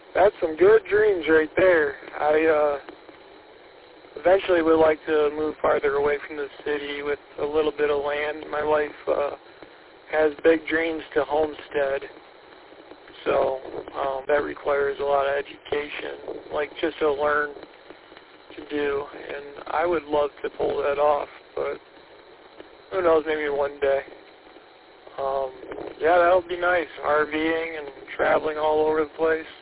That's some good dreams right there. I eventually would like to move farther away from the city with a little bit of land. My wife has big dreams to homestead, so that requires a lot of education, like just to learn to do, and I would love to pull that off, but who knows, maybe one day. Yeah, that would be nice, RVing and traveling all over the place.